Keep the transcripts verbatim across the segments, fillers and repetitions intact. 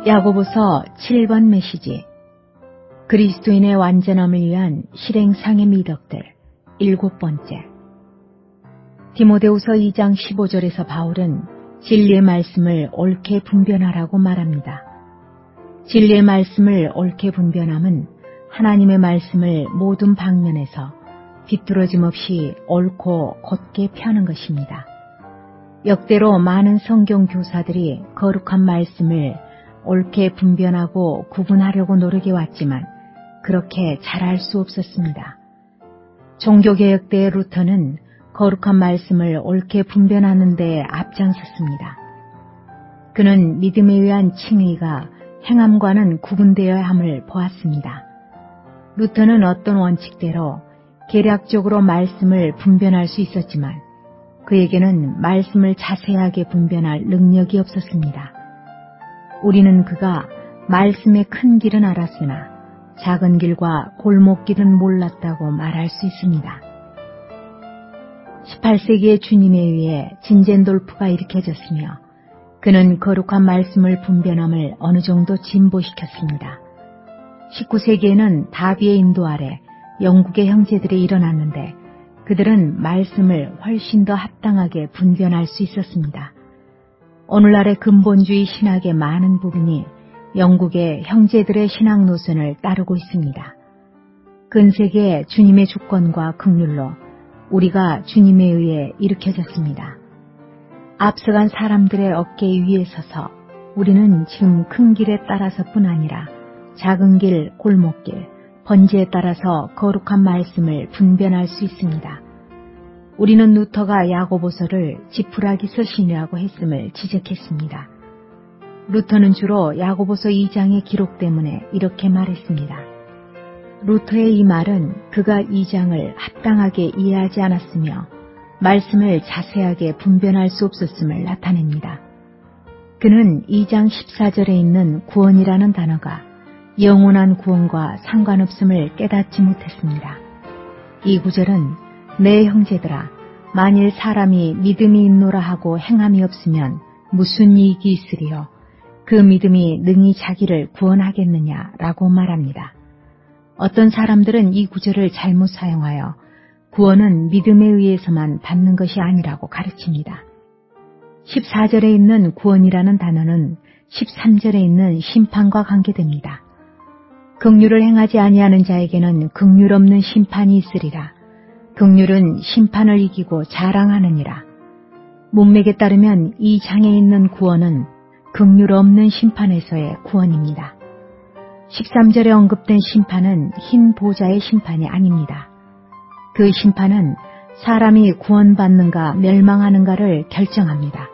야고보서 칠 번 메시지. 그리스도인의 완전함을 위한 실행상의 미덕들 일곱 번째. 디모데후서 이 장 십오 절에서 바울은 진리의 말씀을 옳게 분별하라고 말합니다. 진리의 말씀을 옳게 분별함은 하나님의 말씀을 모든 방면에서 비뚤어짐 없이 옳고 곧게 펴는 것입니다. 역대로 많은 성경 교사들이 거룩한 말씀을 옳게 분별하고 구분하려고 노력해 왔지만 그렇게 잘할 수 없었습니다. 종교개혁 때 루터는 거룩한 말씀을 옳게 분별하는 데 앞장섰습니다. 그는 믿음에 의한 칭의가 행함과는 구분되어야 함을 보았습니다. 루터는 어떤 원칙대로 계략적으로 말씀을 분별할 수 있었지만 그에게는 말씀을 자세하게 분별할 능력이 없었습니다. 우리는 그가 말씀의 큰 길은 알았으나 작은 길과 골목길은 몰랐다고 말할 수 있습니다. 십팔 세기에 주님에 의해 진젠돌프가 일으켜졌으며 그는 거룩한 말씀을 분별함을 어느 정도 진보시켰습니다. 십구 세기에는 다비의 인도 아래 영국의 형제들이 일어났는데 그들은 말씀을 훨씬 더 합당하게 분별할 수 있었습니다. 오늘날의 근본주의 신학의 많은 부분이 영국의 형제들의 신학 노선을 따르고 있습니다. 근세기에 주님의 주권과 긍휼로 우리가 주님에 의해 일으켜졌습니다. 앞서간 사람들의 어깨 위에 서서 우리는 지금 큰 길에 따라서뿐 아니라 작은 길, 골목길, 번제에 따라서 거룩한 말씀을 분별할 수 있습니다. 우리는 루터가 야고보서를 지푸라기 서신이라고 했음을 지적했습니다. 루터는 주로 야고보서 이 장의 기록 때문에 이렇게 말했습니다. 루터의 이 말은 그가 이 장을 합당하게 이해하지 않았으며 말씀을 자세하게 분별할 수 없었음을 나타냅니다. 그는 이 장 십사 절에 있는 구원이라는 단어가 영원한 구원과 상관없음을 깨닫지 못했습니다. 이 구절은 내 형제들아, 만일 사람이 믿음이 있노라 하고 행함이 없으면 무슨 이익이 있으리요? 그 믿음이 능히 자기를 구원하겠느냐라고 말합니다. 어떤 사람들은 이 구절을 잘못 사용하여 구원은 믿음에 의해서만 받는 것이 아니라고 가르칩니다. 십사 절에 있는 구원이라는 단어는 십삼 절에 있는 심판과 관계됩니다. 긍휼을 행하지 아니하는 자에게는 긍휼 없는 심판이 있으리라. 긍휼은 심판을 이기고 자랑하느니라. 문맥에 따르면 이 장에 있는 구원은 긍휼 없는 심판에서의 구원입니다. 십삼 절에 언급된 심판은 흰 보좌의 심판이 아닙니다. 그 심판은 사람이 구원받는가 멸망하는가를 결정합니다.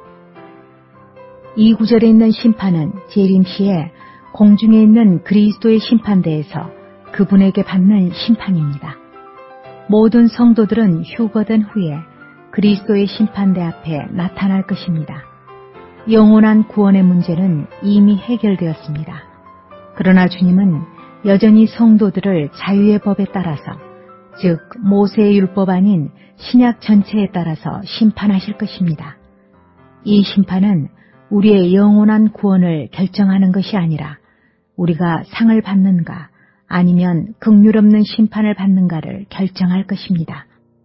이 구절에 있는 심판은 재림시에 공중에 있는 그리스도의 심판대에서 그분에게 받는 심판입니다. 모든 성도들은 휴거된 후에 그리스도의 심판대 앞에 나타날 것입니다. 영원한 구원의 문제는 이미 해결되었습니다. 그러나 주님은 여전히 성도들을 자유의 법에 따라서, 즉 모세의 율법 아닌 신약 전체에 따라서 심판하실 것입니다. 이 심판은 우리의 영원한 구원을 결정하는 것이 아니라 우리가 상을 받는가 아니면 긍휼 없는 심판을 받는가를 결정할 것입니다.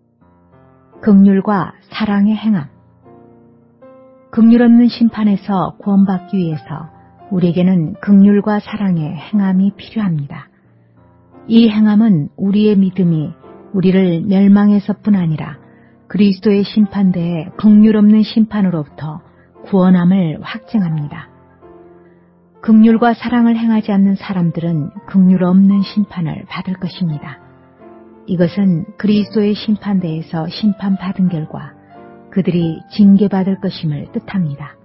긍휼과 사랑의 행함. 긍휼 없는 심판에서 구원받기 위해서 우리에게는 긍휼과 사랑의 행함이 필요합니다. 이 행함은 우리의 믿음이 우리를 멸망에서뿐 아니라 그리스도의 심판대에 긍휼 없는 심판으로부터 구원함을 확증합니다. 긍휼과 사랑을 행하지 않는 사람들은 긍휼 없는 심판을 받을 것입니다. 이것은 그리스도의 심판대에서 심판받은 결과 그들이 징계받을 것임을 뜻합니다.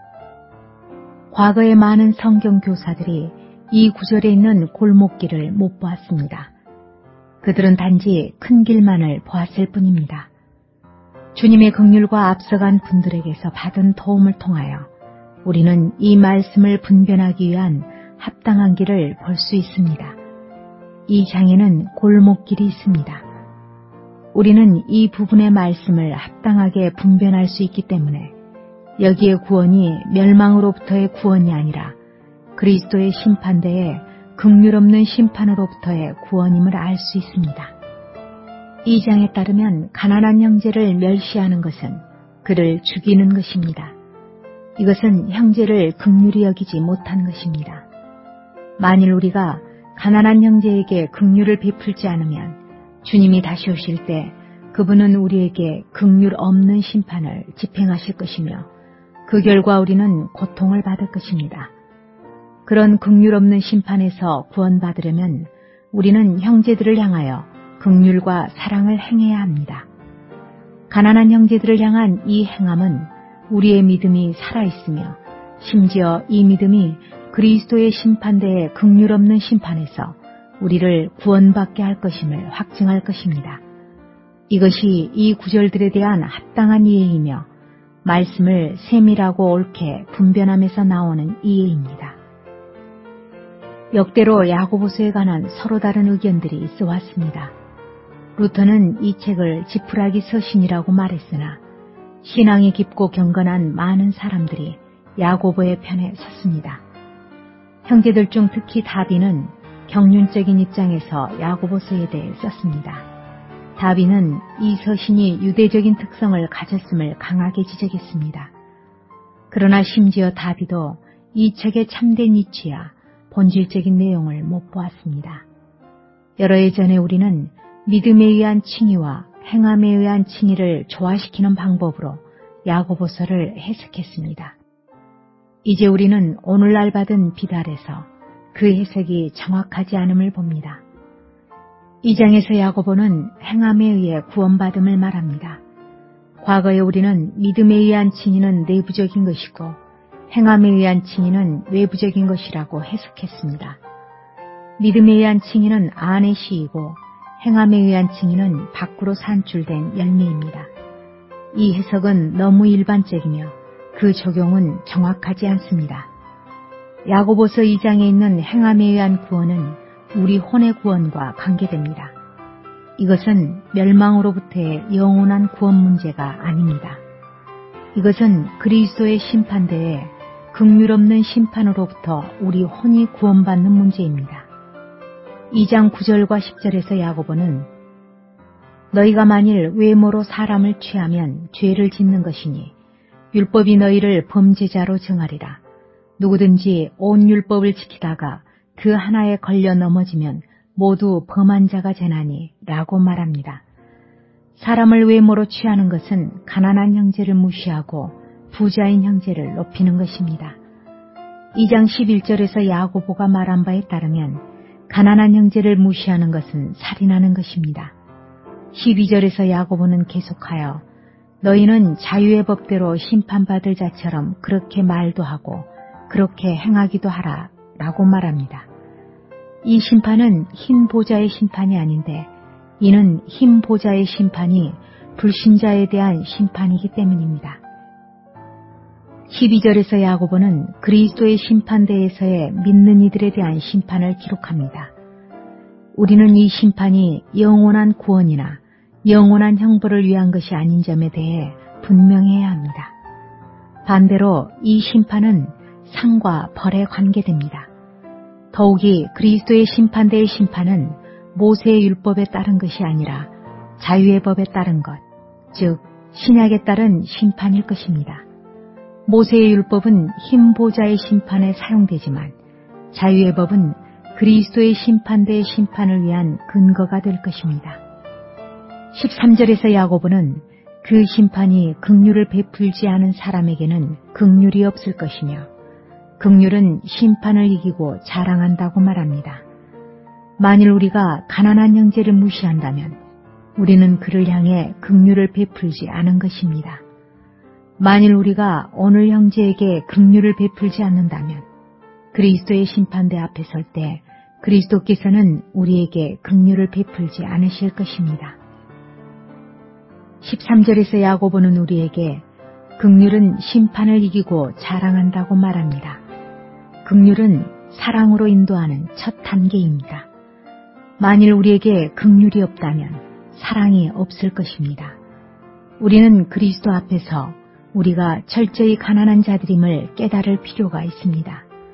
과거의 많은 성경 교사들이 이 구절에 있는 골목길을 못 보았습니다. 그들은 단지 큰 길만을 보았을 뿐입니다. 주님의 긍휼과 앞서간 분들에게서 받은 도움을 통하여 우리는 이 말씀을 분별하기 위한 합당한 길을 볼 수 있습니다. 이 장에는 골목길이 있습니다. 우리는 이 부분의 말씀을 합당하게 분별할 수 있기 때문에 여기에 구원이 멸망으로부터의 구원이 아니라 그리스도의 심판대에 긍휼 없는 심판으로부터의 구원임을 알 수 있습니다. 이 장에 따르면 가난한 형제를 멸시하는 것은 그를 죽이는 것입니다. 이것은 형제를 긍휼히 여기지 못한 것입니다. 만일 우리가 가난한 형제에게 긍휼을 베풀지 않으면 주님이 다시 오실 때 그분은 우리에게 긍휼 없는 심판을 집행하실 것이며 그 결과 우리는 고통을 받을 것입니다. 그런 긍휼 없는 심판에서 구원받으려면 우리는 형제들을 향하여 긍휼과 사랑을 행해야 합니다. 가난한 형제들을 향한 이 행함은 우리의 믿음이 살아있으며 심지어 이 믿음이 그리스도의 심판대의 긍휼 없는 심판에서 우리를 구원받게 할 것임을 확증할 것입니다. 이것이 이 구절들에 대한 합당한 이해이며 말씀을 세밀하고 옳게 분별함에서 나오는 이해입니다. 역대로 야고보서에 관한 서로 다른 의견들이 있어 왔습니다. 루터는 이 책을 지푸라기 서신이라고 말했으나 신앙이 깊고 경건한 많은 사람들이 야고보의 편에 섰습니다. 형제들 중 특히 다비는 경륜적인 입장에서 야고보서에 대해 썼습니다. 다비는 이 서신이 유대적인 특성을 가졌음을 강하게 지적했습니다. 그러나 심지어 다비도 이 책의 참된 이치야 본질적인 내용을 못 보았습니다. 여러 해 전에 우리는 믿음에 의한 칭의와 행함에 의한 칭의를 조화시키는 방법으로 야고보서를 해석했습니다. 이제 우리는 오늘날 받은 비달에서 그 해석이 정확하지 않음을 봅니다. 이 장에서 야고보는 행함에 의해 구원받음을 말합니다. 과거에 우리는 믿음에 의한 칭의는 내부적인 것이고 행함에 의한 칭의는 외부적인 것이라고 해석했습니다. 믿음에 의한 칭의는 안의 씨이고 행함에 의한 칭의는 밖으로 산출된 열매입니다. 이 해석은 너무 일반적이며 그 적용은 정확하지 않습니다. 야고보서 이 장에 있는 행함에 의한 구원은 우리 혼의 구원과 관계됩니다. 이것은 멸망으로부터의 영원한 구원 문제가 아닙니다. 이것은 그리스도의 심판대에 긍휼 없는 심판으로부터 우리 혼이 구원받는 문제입니다. 이 장 구 절과 십 절에서 야고보는 너희가 만일 외모로 사람을 취하면 죄를 짓는 것이니 율법이 너희를 범죄자로 정하리라. 누구든지 온 율법을 지키다가 그 하나에 걸려 넘어지면 모두 범한 자가 되나니 라고 말합니다. 사람을 외모로 취하는 것은 가난한 형제를 무시하고 부자인 형제를 높이는 것입니다. 이 장 십일 절에서 야고보가 말한 바에 따르면 가난한 형제를 무시하는 것은 살인하는 것입니다. 십이 절에서 야고보는 계속하여 너희는 자유의 법대로 심판받을 자처럼 그렇게 말도 하고 그렇게 행하기도 하라 라고 말합니다. 이 심판은 흰 보자의 심판이 아닌데 이는 흰 보자의 심판이 불신자에 대한 심판이기 때문입니다. 십이 절에서 야고보는 그리스도의 심판대에서의 믿는 이들에 대한 심판을 기록합니다. 우리는 이 심판이 영원한 구원이나 영원한 형벌을 위한 것이 아닌 점에 대해 분명해야 합니다. 반대로 이 심판은 상과 벌에 관계됩니다. 더욱이 그리스도의 심판대의 심판은 모세의 율법에 따른 것이 아니라 자유의 법에 따른 것, 즉 신약에 따른 심판일 것입니다. 모세의 율법은 흰 보자의 심판에 사용되지만 자유의 법은 그리스도의 심판대의 심판을 위한 근거가 될 것입니다. 십삼 절에서 야고보는 그 심판이 긍휼을 베풀지 않은 사람에게는 긍휼이 없을 것이며 긍휼은 심판을 이기고 자랑한다고 말합니다. 만일 우리가 가난한 형제를 무시한다면 우리는 그를 향해 긍휼을 베풀지 않은 것입니다. 만일 우리가 오늘 형제에게 긍휼을 베풀지 않는다면 그리스도의 심판대 앞에 설 때 그리스도께서는 우리에게 긍휼을 베풀지 않으실 것입니다. 십삼 절에서 야고보는 우리에게 긍휼은 심판을 이기고 자랑한다고 말합니다. 긍휼은 사랑으로 인도하는 첫 단계입니다. 만일 우리에게 긍휼이 없다면 사랑이 없을 것입니다. 우리는 그리스도 앞에서 우리가 철저히 가난한 자들임을 깨달을 필요가 있습니다.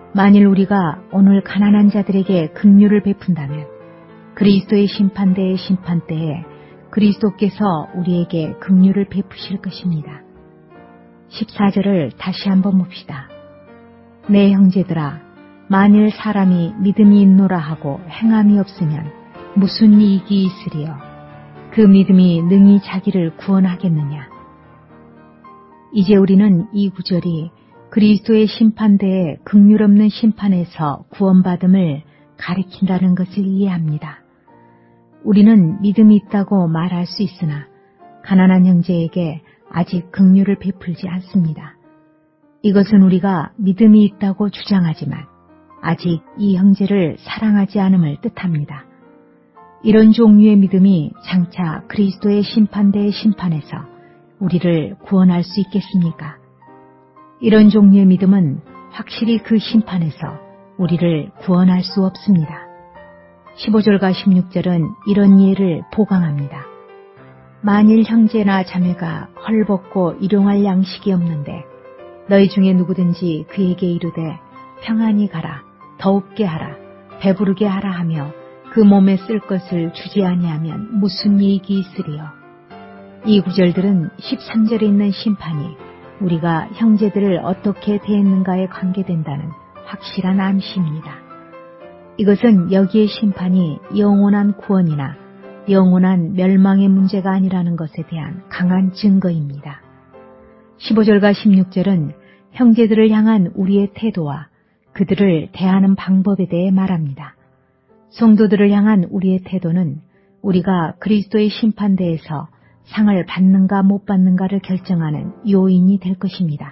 만일 우리가 오늘 가난한 자들에게 긍휼을 베푼다면 그리스도의 심판대의 심판때에 그리스도께서 우리에게 긍휼을 베푸실 것입니다. 십사 절을 다시 한번 봅시다. 내 형제들아, 만일 사람이 믿음이 있노라 하고 행함이 없으면 무슨 이익이 있으리요? 그 믿음이 능히 자기를 구원하겠느냐? 이제 우리는 이 구절이 그리스도의 심판대에 긍휼 없는 심판에서 구원받음을 가리킨다는 것을 이해합니다. 우리는 믿음이 있다고 말할 수 있으나 가난한 형제에게 아직 긍휼을 베풀지 않습니다. 이것은 우리가 믿음이 있다고 주장하지만 아직 이 형제를 사랑하지 않음을 뜻합니다. 이런 종류의 믿음이 장차 그리스도의 심판대의 심판에서 우리를 구원할 수 있겠습니까? 이런 종류의 믿음은 확실히 그 심판에서 우리를 구원할 수 없습니다. 십오 절과 십육 절은 이런 예를 보강합니다. 만일 형제나 자매가 헐벗고 일용할 양식이 없는데 너희 중에 누구든지 그에게 이르되 평안히 가라, 더웁게 하라, 배부르게 하라 하며 그 몸에 쓸 것을 주지 아니하면 무슨 이익이 있으리요? 이 구절들은 십삼 절에 있는 심판이 우리가 형제들을 어떻게 대했는가에 관계된다는 확실한 암시입니다. 이것은 여기의 심판이 영원한 구원이나 영원한 멸망의 문제가 아니라는 것에 대한 강한 증거입니다. 십오 절과 십육 절은 형제들을 향한 우리의 태도와 그들을 대하는 방법에 대해 말합니다. 성도들을 향한 우리의 태도는 우리가 그리스도의 심판대에서 상을 받는가 못 받는가를 결정하는 요인이 될 것입니다.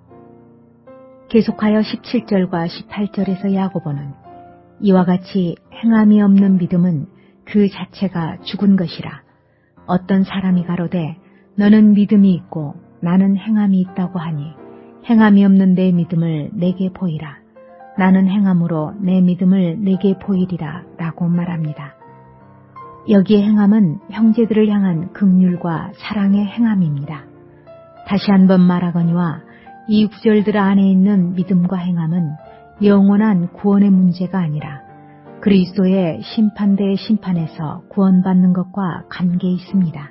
계속하여 십칠 절과 십팔 절에서 야고보는 이와 같이 행함이 없는 믿음은 그 자체가 죽은 것이라. 어떤 사람이 가로되 너는 믿음이 있고 나는 행함이 있다고 하니 행함이 없는 내 믿음을 내게 보이라. 나는 행함으로 내 믿음을 내게 보이리라 라고 말합니다. 여기에 행함은 형제들을 향한 긍휼과 사랑의 행함입니다. 다시 한번 말하거니와 이 구절들 안에 있는 믿음과 행함은 영원한 구원의 문제가 아니라 그리스도의 심판대의 심판에서 구원받는 것과 관계 있습니다.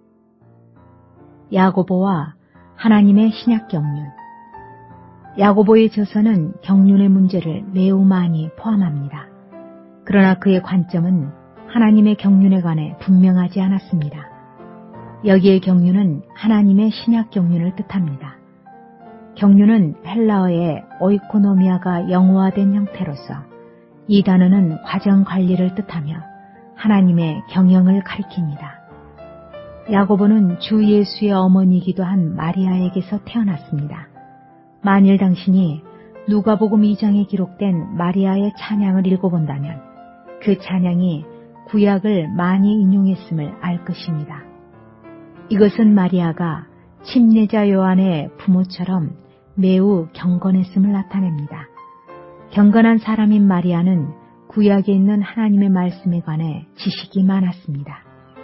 야고보와 하나님의 신약 경륜. 야고보의 저서는 경륜의 문제를 매우 많이 포함합니다. 그러나 그의 관점은 하나님의 경륜에 관해 분명하지 않았습니다. 여기의 경륜은 하나님의 신약 경륜을 뜻합니다. 경륜은 헬라어의 오이코노미아가 영어화된 형태로서 이 단어는 과정 관리를 뜻하며 하나님의 경영을 가리킵니다. 야고보는 주 예수의 어머니이기도 한 마리아에게서 태어났습니다. 만일 당신이 누가복음 이 장에 기록된 마리아의 찬양을 읽어본다면 그 찬양이 구약을 많이 인용했음을 알 것입니다. 이것은 마리아가 침례자 요한의 부모처럼 매우 경건했음을 나타냅니다. 경건한 사람인 마리아는 구약에 있는 하나님의 말씀에 관해 지식이 많았습니다.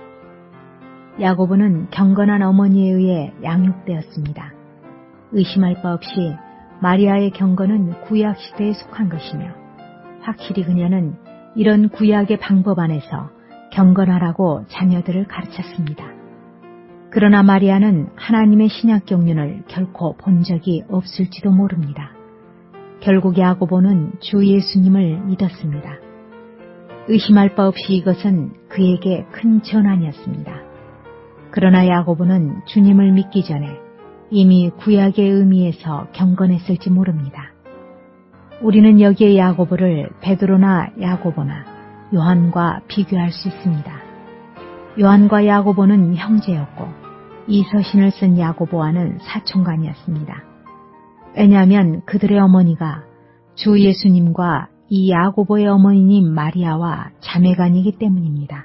야고보는 경건한 어머니에 의해 양육되었습니다. 의심할 바 없이 마리아의 경건은 구약 시대에 속한 것이며 확실히 그녀는 이런 구약의 방법 안에서 경건하라고 자녀들을 가르쳤습니다. 그러나 마리아는 하나님의 신약 경륜을 결코 본 적이 없을지도 모릅니다. 결국 야고보는 주 예수님을 믿었습니다. 의심할 바 없이 이것은 그에게 큰 전환이었습니다. 그러나 야고보는 주님을 믿기 전에 이미 구약의 의미에서 경건했을지 모릅니다. 우리는 여기에 야고보를 베드로나 야고보나 요한과 비교할 수 있습니다. 요한과 야고보는 형제였고 이 서신을 쓴 야고보와는 사촌간이었습니다. 왜냐하면 그들의 어머니가 주 예수님과 이 야고보의 어머니인 마리아와 자매간이기 때문입니다.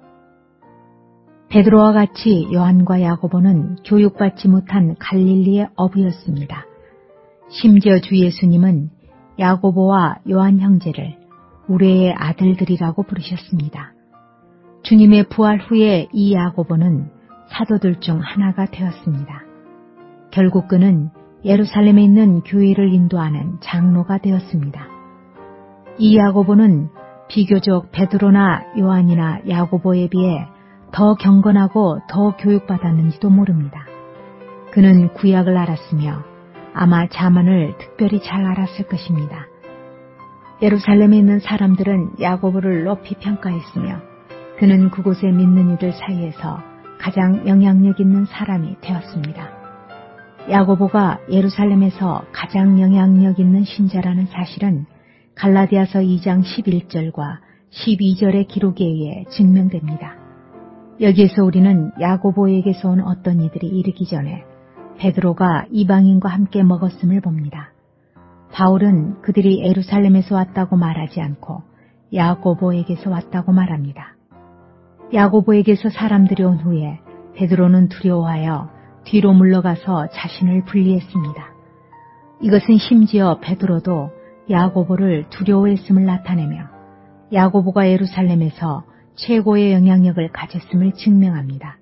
베드로와 같이 요한과 야고보는 교육받지 못한 갈릴리의 어부였습니다. 심지어 주 예수님은 야고보와 요한 형제를 우레의 아들들이라고 부르셨습니다. 주님의 부활 후에 이 야고보는 사도들 중 하나가 되었습니다. 결국 그는 예루살렘에 있는 교회를 인도하는 장로가 되었습니다. 이 야고보는 비교적 베드로나 요한이나 야고보에 비해 더 경건하고 더 교육받았는지도 모릅니다. 그는 구약을 알았으며 아마 자문을 특별히 잘 알았을 것입니다. 예루살렘에 있는 사람들은 야고보를 높이 평가했으며 그는 그곳에 믿는 이들 사이에서 가장 영향력 있는 사람이 되었습니다. 야고보가 예루살렘에서 가장 영향력 있는 신자라는 사실은 갈라디아서 이 장 십일 절과 십이 절의 기록에 의해 증명됩니다. 여기에서 우리는 야고보에게서 온 어떤 이들이 이르기 전에 베드로가 이방인과 함께 먹었음을 봅니다. 바울은 그들이 예루살렘에서 왔다고 말하지 않고 야고보에게서 왔다고 말합니다. 야고보에게서 사람들이 온 후에 베드로는 두려워하여 뒤로 물러가서 자신을 분리했습니다. 이것은 심지어 베드로도 야고보를 두려워했음을 나타내며 야고보가 예루살렘에서 최고의 영향력을 가졌음을 증명합니다.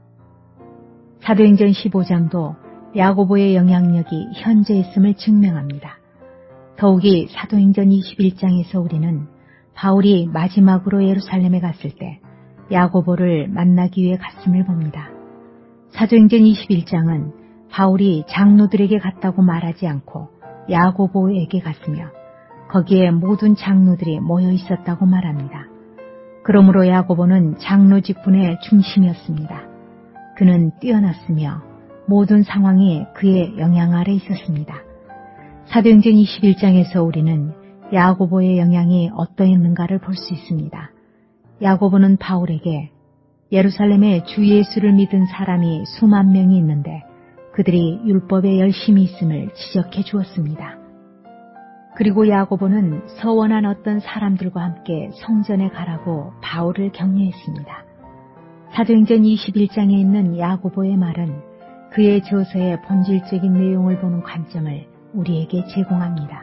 사도행전 십오 장도 야고보의 영향력이 현저했음을 증명합니다. 더욱이 사도행전 이십일 장에서 우리는 바울이 마지막으로 예루살렘에 갔을 때 야고보를 만나기 위해 갔음을 봅니다. 사도행전 이십일 장은 바울이 장로들에게 갔다고 말하지 않고 야고보에게 갔으며 거기에 모든 장로들이 모여 있었다고 말합니다. 그러므로 야고보는 장로 직분의 중심이었습니다. 그는 뛰어났으며 모든 상황이 그의 영향 아래 있었습니다. 사도행전 이십일 장에서 우리는 야고보의 영향이 어떠했는가를 볼 수 있습니다. 야고보는 바울에게 예루살렘에 주 예수를 믿은 사람이 수만 명이 있는데 그들이 율법에 열심히 있음을 지적해 주었습니다. 그리고 야고보는 서원한 어떤 사람들과 함께 성전에 가라고 바울을 격려했습니다. 사도행전 이십일 장에 있는 야고보의 말은 그의 저서의 본질적인 내용을 보는 관점을 우리에게 제공합니다.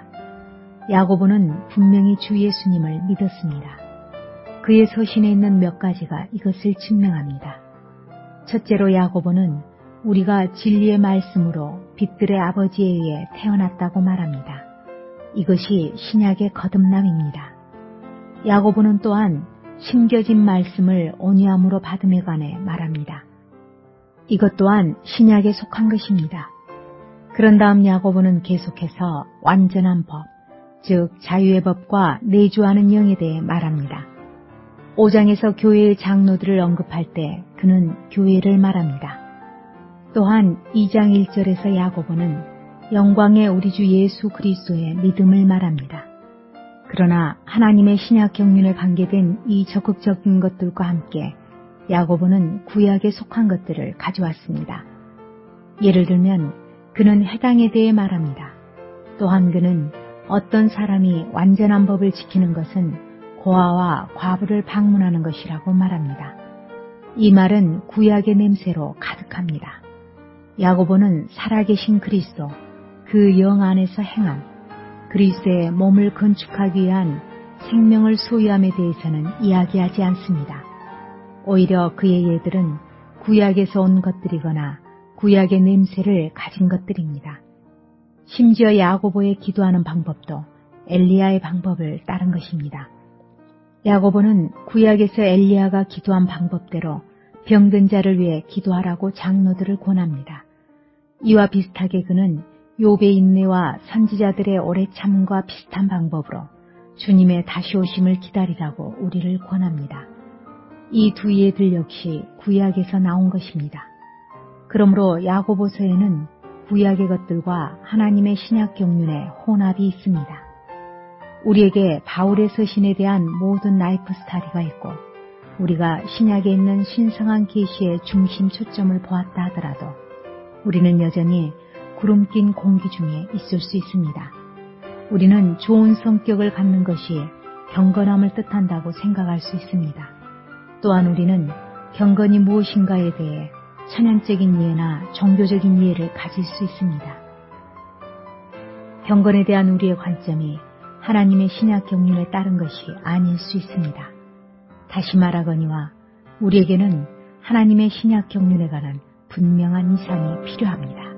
야고보는 분명히 주 예수님을 믿었습니다. 그의 서신에 있는 몇 가지가 이것을 증명합니다. 첫째로 야고보는 우리가 진리의 말씀으로 빛들의 아버지에 의해 태어났다고 말합니다. 이것이 신약의 거듭남입니다. 야고보는 또한 심겨진 말씀을 온유함으로 받음에 관해 말합니다. 이것 또한 신약에 속한 것입니다. 그런 다음 야고보는 계속해서 완전한 법, 즉 자유의 법과 내주하는 영에 대해 말합니다. 오 장에서 교회의 장로들을 언급할 때 그는 교회를 말합니다. 또한 이 장 일 절에서 야고보는 영광의 우리 주 예수 그리스도의 믿음을 말합니다. 그러나 하나님의 신약 경륜에 관계된 이 적극적인 것들과 함께 야고보는 구약에 속한 것들을 가져왔습니다. 예를 들면 그는 해당에 대해 말합니다. 또한 그는 어떤 사람이 완전한 법을 지키는 것은 고아와 과부를 방문하는 것이라고 말합니다. 이 말은 구약의 냄새로 가득합니다. 야고보는 살아계신 그리스도, 그 영 안에서 행함, 그리스도의 몸을 건축하기 위한 생명을 소유함에 대해서는 이야기하지 않습니다. 오히려 그의 예들은 구약에서 온 것들이거나 구약의 냄새를 가진 것들입니다. 심지어 야고보의 기도하는 방법도 엘리야의 방법을 따른 것입니다. 야고보는 구약에서 엘리야가 기도한 방법대로 병든 자를 위해 기도하라고 장로들을 권합니다. 이와 비슷하게 그는 욥의 인내와 선지자들의 오래 참음과 비슷한 방법으로 주님의 다시 오심을 기다리라고 우리를 권합니다. 이 두 예들 역시 구약에서 나온 것입니다. 그러므로 야고보서에는 구약의 것들과 하나님의 신약 경륜의 혼합이 있습니다. 우리에게 바울의 서신에 대한 모든 라이프 스타디가 있고 우리가 신약에 있는 신성한 계시의 중심 초점을 보았다 하더라도 우리는 여전히 구름 낀 공기 중에 있을 수 있습니다. 우리는 좋은 성격을 갖는 것이 경건함을 뜻한다고 생각할 수 있습니다. 또한 우리는 경건이 무엇인가에 대해 천연적인 이해나 종교적인 이해를 가질 수 있습니다. 경건에 대한 우리의 관점이 하나님의 신약 경륜에 따른 것이 아닐 수 있습니다. 다시 말하거니와 우리에게는 하나님의 신약 경륜에 관한 분명한 이상이 필요합니다.